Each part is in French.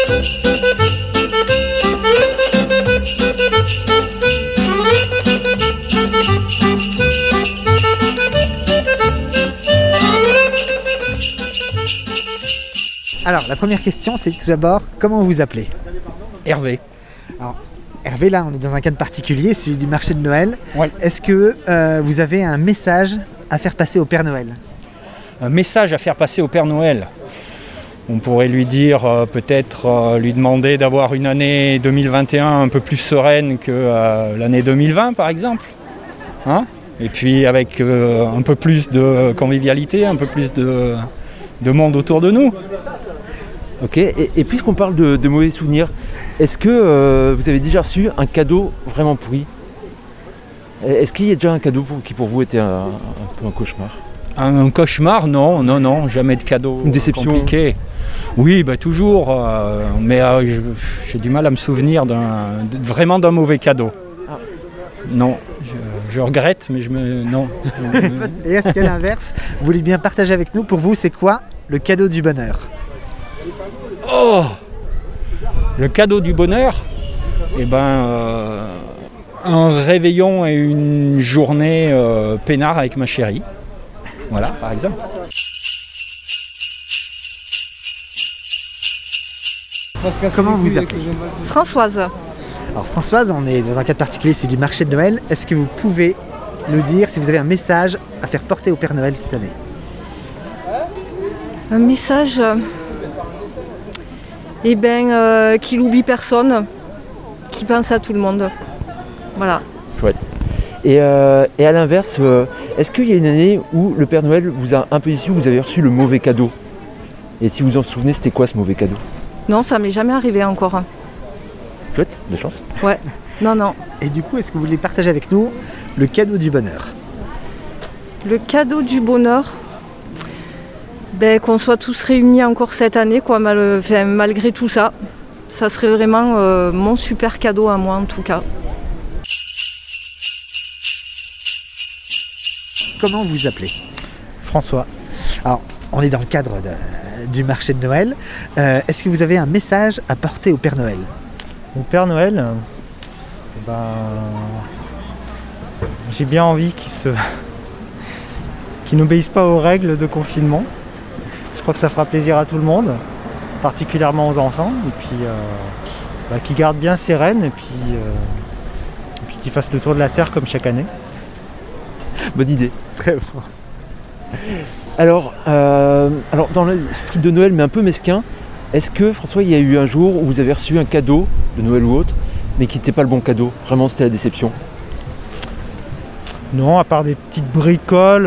Alors, la première question, c'est tout d'abord, comment vous vous appelez ? Hervé. Alors, Hervé, là, on est dans un cadre particulier, celui du marché de Noël. Ouais. Est-ce que vous avez un message à faire passer au Père Noël ? Un message à faire passer au Père Noël. On pourrait lui dire, peut-être lui demander d'avoir une année 2021 un peu plus sereine que l'année 2020, par exemple. Hein ? Et puis avec un peu plus de convivialité, un peu plus de monde autour de nous. Ok, et puisqu'on parle de mauvais souvenirs, est-ce que vous avez déjà reçu un cadeau vraiment pourri ? Est-ce qu'il y a déjà un cadeau qui pour vous était un peu un cauchemar ? Un cauchemar, non, jamais de cadeau Une déception compliqué. Oui, toujours, mais j'ai du mal à me souvenir vraiment d'un mauvais cadeau. Ah. Non, je regrette, mais non. Et est-ce qu'à l'inverse, vous voulez bien partager avec nous, pour vous, c'est quoi le cadeau du bonheur ? Oh ! Le cadeau du bonheur, un réveillon et une journée peinard avec ma chérie. Voilà, par exemple. Comment vous vous appelez ? Françoise. Alors Françoise, on est dans un cadre particulier, celui du marché de Noël. Est-ce que vous pouvez nous dire si vous avez un message à faire porter au Père Noël cette année ? Un message qu'il n'oublie personne, qui pense à tout le monde. Voilà. Chouette. Et à l'inverse, est-ce qu'il y a une année où le Père Noël vous a un peu déçu, où vous avez reçu le mauvais cadeau ? Et si vous en souvenez, c'était quoi ce mauvais cadeau ? Non, ça m'est jamais arrivé encore. Chouette, de chance. Ouais, non. Et du coup, est-ce que vous voulez partager avec nous le cadeau du bonheur ? Le cadeau du bonheur, qu'on soit tous réunis encore cette année, quoi, malgré tout ça. Ça serait vraiment mon super cadeau à moi en tout cas. Comment vous appelez ? François. Alors, on est dans le cadre du marché de Noël. Est-ce que vous avez un message à porter au Père Noël ? Au Père Noël, j'ai bien envie qu'il n'obéisse pas aux règles de confinement. Je crois que ça fera plaisir à tout le monde, particulièrement aux enfants. Et puis qu'il garde bien ses rênes et puis qu'il fasse le tour de la Terre comme chaque année. Bonne idée. Très bon. Alors dans l'esprit de Noël, mais un peu mesquin, est-ce que, François, il y a eu un jour où vous avez reçu un cadeau de Noël ou autre, mais qui n'était pas le bon cadeau ? Vraiment, c'était la déception ? Non, à part des petites bricoles,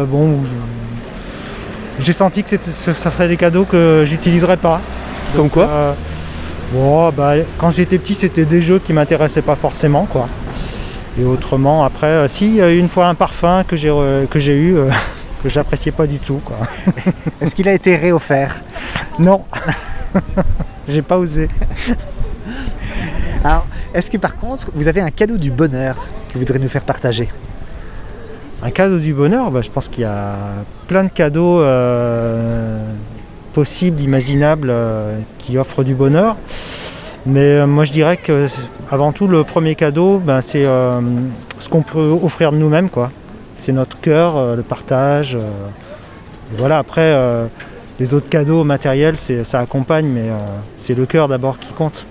j'ai senti que ça serait des cadeaux que j'utiliserais pas. Comme quoi ? Quand j'étais petit, c'était des jeux qui m'intéressaient pas forcément, quoi. Et autrement, après, une fois un parfum que j'ai eu, que j'appréciais pas du tout, quoi. Est-ce qu'il a été réoffert ? Non, j'ai pas osé. Alors, est-ce que par contre, vous avez un cadeau du bonheur que vous voudrez nous faire partager ? Un cadeau du bonheur, je pense qu'il y a plein de cadeaux possibles, imaginables, qui offrent du bonheur. Mais moi je dirais que avant tout le premier cadeau, c'est ce qu'on peut offrir de nous-mêmes, quoi. C'est notre cœur, le partage. Voilà, après les autres cadeaux matériels, ça accompagne, mais c'est le cœur d'abord qui compte.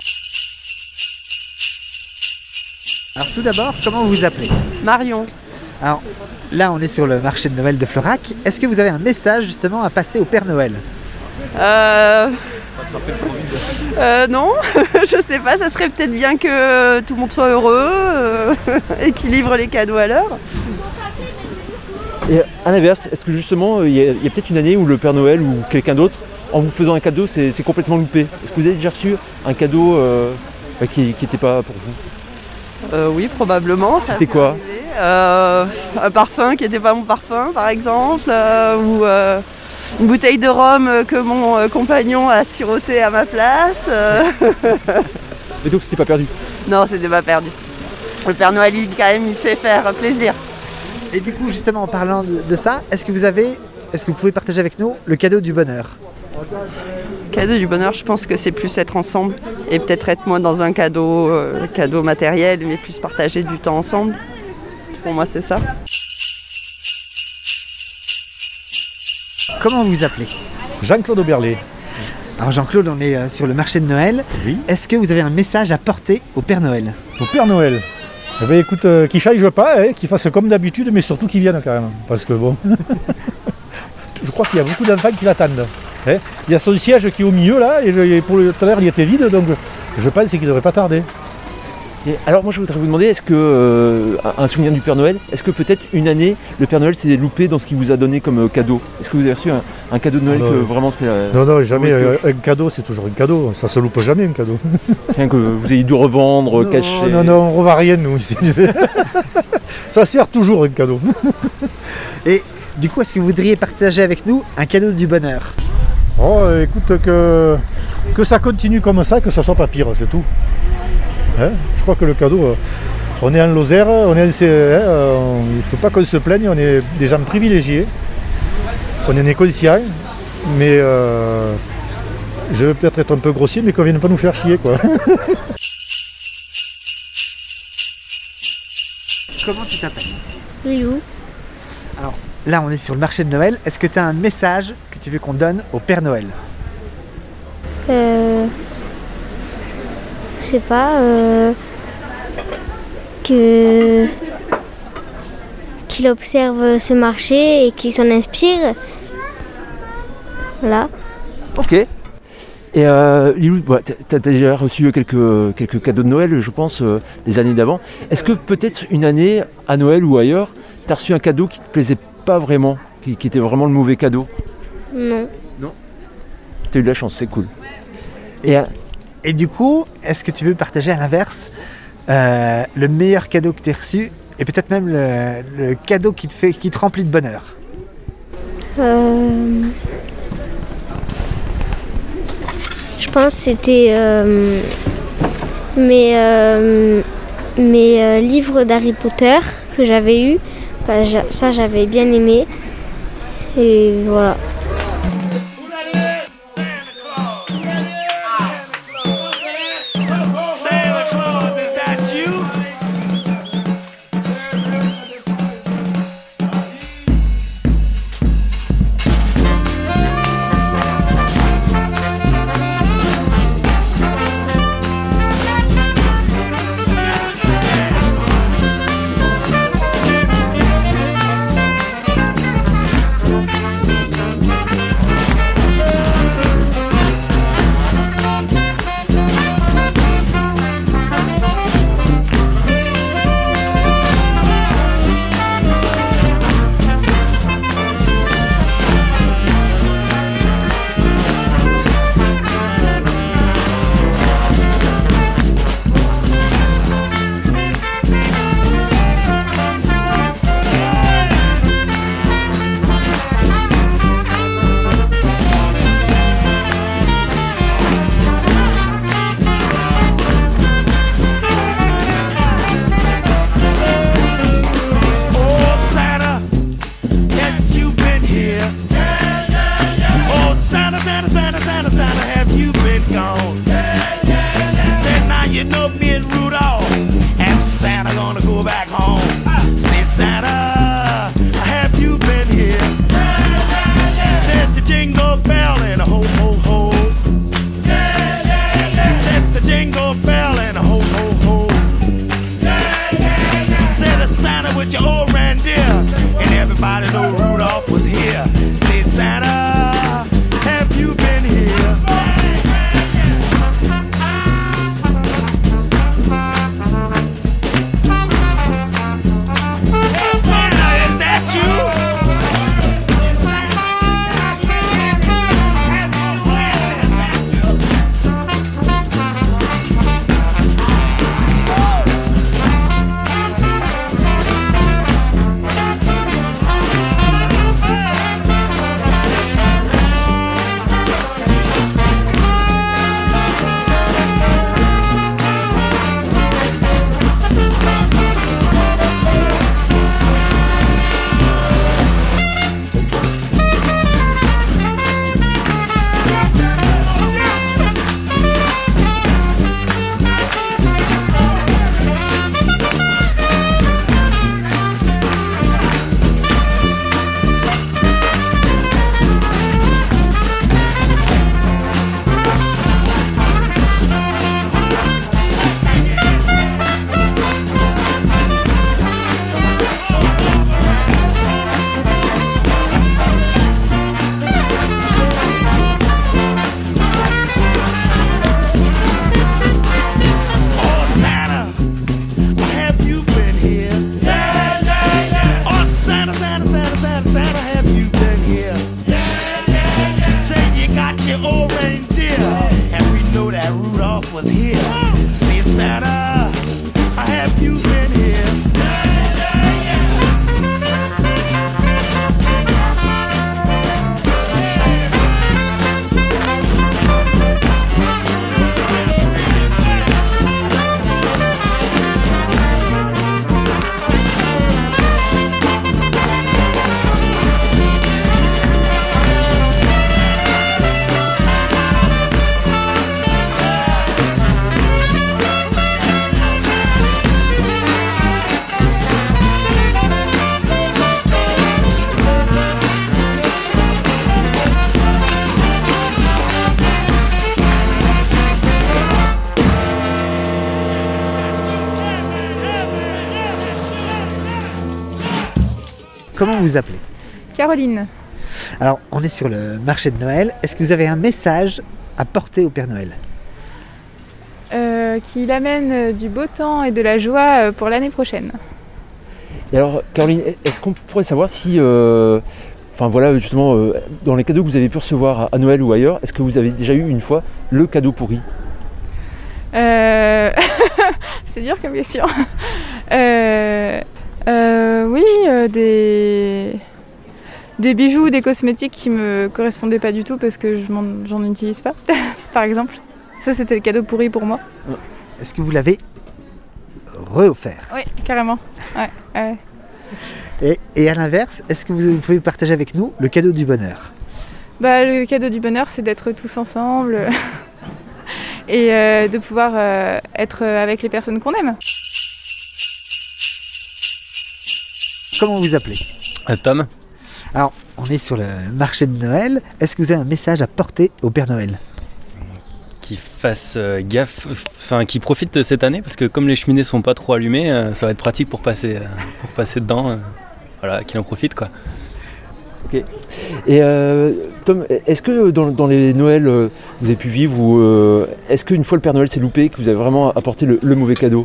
Alors tout d'abord, comment vous vous appelez ? Marion. Alors là, on est sur le marché de Noël de Florac. Est-ce que vous avez un message justement à passer au Père Noël ? Non, je sais pas, ça serait peut-être bien que tout le monde soit heureux et qu'il livre les cadeaux à l'heure. Et à l'inverse, est-ce que justement, il y a peut-être une année où le Père Noël ou quelqu'un d'autre, en vous faisant un cadeau, c'est complètement loupé ? Est-ce que vous avez déjà reçu un cadeau qui n'était pas pour vous ? Oui, probablement. C'était quoi ? Un parfum qui n'était pas mon parfum, par exemple, ou une bouteille de rhum que mon compagnon a siroté à ma place. Et donc c'était pas perdu ? Non, c'était pas perdu. Le Père Noël, il sait faire plaisir. Et du coup, justement, en parlant de ça, est-ce que vous pouvez partager avec nous le cadeau du bonheur ? Cadeau du bonheur, je pense que c'est plus être ensemble et peut-être être moins dans un cadeau matériel, mais plus partager du temps ensemble. Pour moi, c'est ça. Comment vous vous appelez? Jean-Claude Auberlet. Alors Jean-Claude, on est sur le marché de Noël. Oui. Est-ce que vous avez un message à porter au Père Noël? Au Père Noël. Eh bien écoute, qu'il change pas, hein, qu'il fasse comme d'habitude, mais surtout qu'il vienne quand même. Parce que bon, je crois qu'il y a beaucoup d'enfants qui l'attendent. Hein. Il y a son siège qui est au milieu là, et pour tout à l'heure il était vide, donc je pense qu'il ne devrait pas tarder. Et alors moi je voudrais vous demander, est-ce que un souvenir du Père Noël, est-ce que peut-être une année le Père Noël s'est loupé dans ce qu'il vous a donné comme cadeau? Est-ce que vous avez reçu un cadeau de Noël que vraiment c'était... Non, jamais. Un cadeau c'est toujours un cadeau, ça se loupe jamais un cadeau. Rien que vous ayez dû revendre, cacher... Non, on ne revend rien nous ici. Ça sert toujours un cadeau. Et du coup, est-ce que vous voudriez partager avec nous un cadeau du bonheur? Oh écoute, que ça continue comme ça, que ça soit pas pire, c'est tout. Hein, je crois que le cadeau, on est en Lozère, il ne faut pas qu'on se plaigne, on est des gens privilégiés, on en est conscients, mais je vais peut-être être un peu grossier, mais qu'on ne vienne pas nous faire chier, quoi. Comment tu t'appelles? Lilou. Alors là, on est sur le marché de Noël. Est-ce que tu as un message que tu veux qu'on donne au Père Noël? Je sais pas, qu'il observe ce marché et qu'il s'en inspire. Voilà. Ok. Et Lilou, tu as déjà reçu quelques cadeaux de Noël, je pense, les années d'avant. Est-ce que peut-être une année, à Noël ou ailleurs, tu as reçu un cadeau qui ne te plaisait pas vraiment, qui était vraiment le mauvais cadeau? Non. Non. Tu as eu de la chance, c'est cool. Et du coup, est-ce que tu veux partager à l'inverse le meilleur cadeau que tu as reçu et peut-être même le cadeau qui te remplit de bonheur? Je pense que c'était mes livres d'Harry Potter que j'avais eus. Ça, j'avais bien aimé. Et voilà. your old reindeer. And we know that Rudolph was here. See, Santa, I have you been here. Comment vous appelez? Caroline. Alors, on est sur le marché de Noël. Est-ce que vous avez un message à porter au Père Noël? Qu'il amène du beau temps et de la joie pour l'année prochaine. Et alors, Caroline, est-ce qu'on pourrait savoir si, enfin voilà, justement, dans les cadeaux que vous avez pu recevoir à Noël ou ailleurs, est-ce que vous avez déjà eu une fois le cadeau pourri? C'est dur comme question. Oui, des bijoux, des cosmétiques qui me correspondaient pas du tout parce que j'en utilise pas, par exemple. Ça, c'était le cadeau pourri pour moi. Est-ce que vous l'avez re-offert? Oui, carrément. Ouais. Et à l'inverse, est-ce que vous pouvez partager avec nous le cadeau du bonheur? Le cadeau du bonheur, c'est d'être tous ensemble et de pouvoir être avec les personnes qu'on aime. Comment vous appelez? Tom. Alors, on est sur le marché de Noël. Est-ce que vous avez un message à porter au Père Noël? Qu'il fasse gaffe, enfin qu'il profite de cette année, parce que comme les cheminées sont pas trop allumées, ça va être pratique pour passer dedans. Voilà, qu'il en profite quoi. Ok. Et Tom, est-ce que dans les Noëls vous avez pu vivre, ou est-ce qu'une fois le Père Noël s'est loupé, que vous avez vraiment apporté le mauvais cadeau?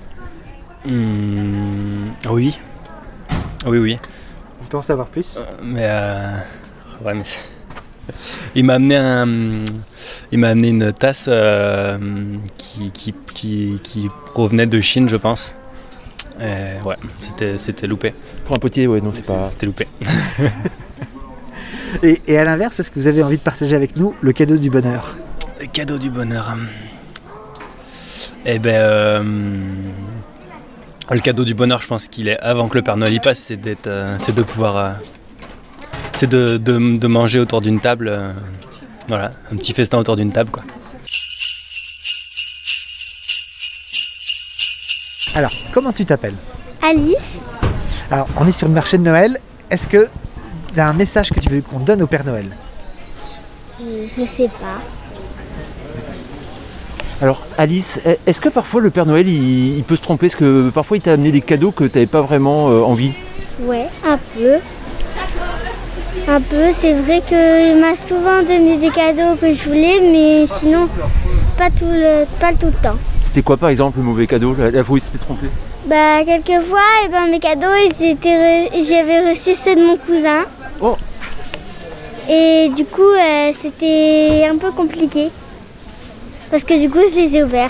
Oui. Oui. On peut en savoir plus? Ouais, mais il m'a amené une tasse qui provenait de Chine, je pense. Ouais, c'était loupé. Pour un potier, ouais, non, c'est pas. C'était loupé. Et à l'inverse, est-ce que vous avez envie de partager avec nous le cadeau du bonheur? Le cadeau du bonheur. Le cadeau du bonheur, je pense qu'il est avant que le Père Noël y passe, c'est de pouvoir, c'est de manger autour d'une table, voilà, un petit festin autour d'une table, quoi. Alors, comment tu t'appelles? Alice. Alors, on est sur le marché de Noël. Est-ce que tu as un message que tu veux qu'on donne au Père Noël? Je sais pas. Alors Alice, est-ce que parfois le Père Noël il peut se tromper? Est-ce que parfois il t'a amené des cadeaux que tu n'avais pas vraiment envie? Ouais, un peu. C'est vrai qu'il m'a souvent donné des cadeaux que je voulais, mais sinon pas tout le temps. C'était quoi par exemple le mauvais cadeau, la fois où il s'était trompé? Quelquefois, mes cadeaux, j'avais reçu ceux de mon cousin. Oh. Et du coup, c'était un peu compliqué. Parce que du coup, je les ai ouverts.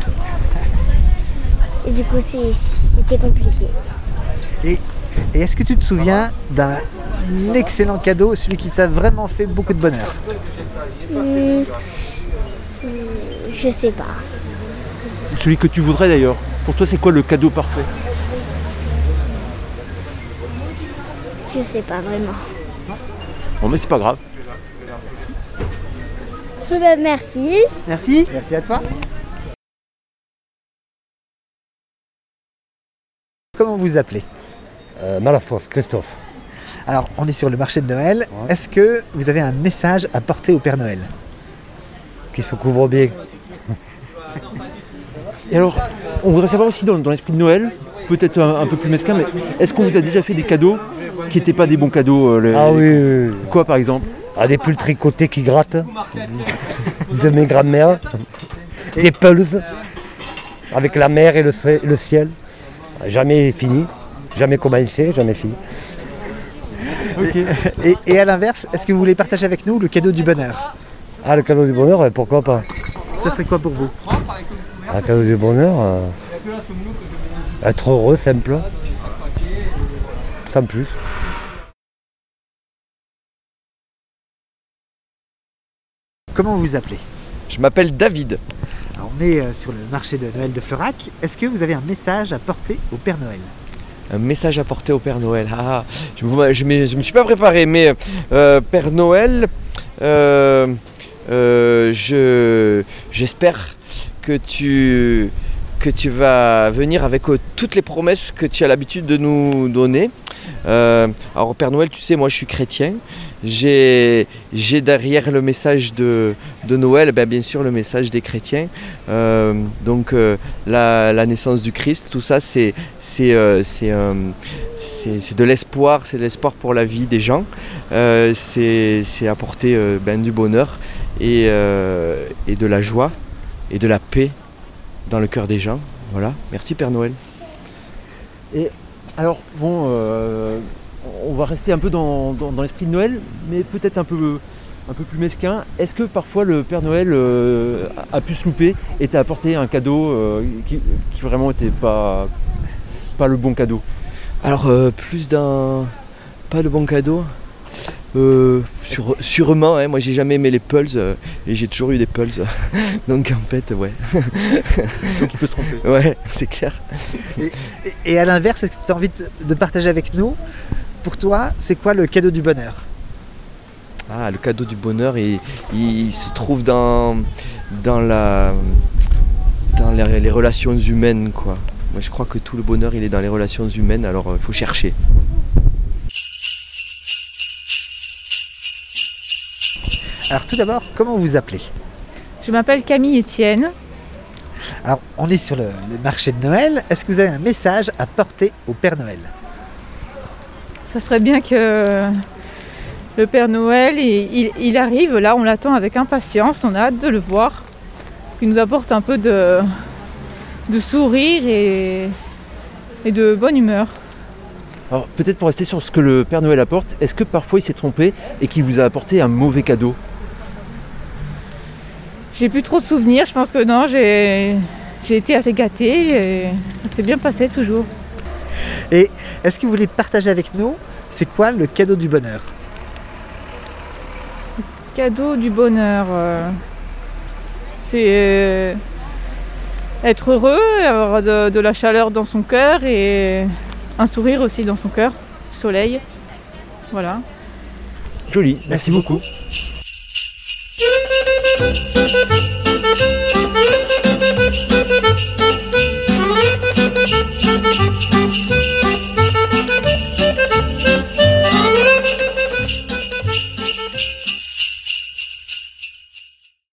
Et du coup, c'était compliqué. Et est-ce que tu te souviens d'un excellent cadeau, celui qui t'a vraiment fait beaucoup de bonheur? Je sais pas. Celui que tu voudrais d'ailleurs. Pour toi, c'est quoi le cadeau parfait? Je sais pas vraiment. Bon, mais c'est pas grave. Merci. Merci. Merci à toi. Comment vous appelez? Malafosse, Christophe. Alors, on est sur le marché de Noël. Ouais. Est-ce que vous avez un message à porter au Père Noël? Qu'il se couvre bien. Et alors, on voudrait savoir aussi dans l'esprit de Noël, peut-être un peu plus mesquin, mais est-ce qu'on vous a déjà fait des cadeaux qui n'étaient pas des bons cadeaux? Oui. Quoi par exemple? Des pulls tricotés qui grattent de mes grands-mères, des pulls avec la mer et le ciel. Jamais fini, jamais commencé, jamais fini. Okay. Et à l'inverse, est-ce que vous voulez partager avec nous le cadeau du bonheur? Ah, le cadeau du bonheur, pourquoi pas? Ça serait quoi pour vous? Un cadeau du bonheur, être heureux, simple, sans plus. Comment vous vous appelez? Je m'appelle David. Alors, on est sur le marché de Noël de Florac. Est-ce que vous avez un message à porter au Père Noël? Un message à porter au Père Noël. Je me suis pas préparé, mais Père Noël, j'espère que tu vas venir avec toutes les promesses que tu as l'habitude de nous donner. Alors Père Noël, tu sais, moi je suis chrétien. J'ai derrière le message de Noël, bien sûr le message des chrétiens. Donc la naissance du Christ, tout ça c'est de l'espoir, c'est de l'espoir pour la vie des gens. C'est apporter du bonheur et de la joie et de la paix dans le cœur des gens. Voilà, merci Père Noël. Et alors, bon, on va rester un peu dans l'esprit de Noël, mais peut-être un peu plus mesquin. Est-ce que parfois le Père Noël a pu se louper et t'a apporté un cadeau qui vraiment n'était pas le bon cadeau? Alors, pas le bon cadeau. Sûrement, hein, moi j'ai jamais aimé les pulls et j'ai toujours eu des pulls. Donc en fait, ouais. Donc il peut se tromper. Ouais, c'est clair. Et à l'inverse, est-ce que tu as envie de partager avec nous? Pour toi, c'est quoi le cadeau du bonheur? Ah, le cadeau du bonheur, il se trouve dans les relations humaines, quoi. Moi je crois que tout le bonheur il est dans les relations humaines, alors il faut chercher. Alors tout d'abord, comment vous vous appelez? Je m'appelle Camille Etienne. Alors on est sur le marché de Noël. Est-ce que vous avez un message à porter au Père Noël? Ça serait bien que le Père Noël, il arrive, là on l'attend avec impatience, on a hâte de le voir, qu'il nous apporte un peu de sourire et de bonne humeur. Alors peut-être pour rester sur ce que le Père Noël apporte, est-ce que parfois il s'est trompé et qu'il vous a apporté un mauvais cadeau? J'ai plus trop de souvenirs, je pense que non, j'ai été assez gâtée et ça s'est bien passé toujours. Et est-ce que vous voulez partager avec nous, c'est quoi le cadeau du bonheur? Le cadeau du bonheur, c'est être heureux, avoir de la chaleur dans son cœur et un sourire aussi dans son cœur, soleil, voilà. Joli, merci beaucoup. Thank you.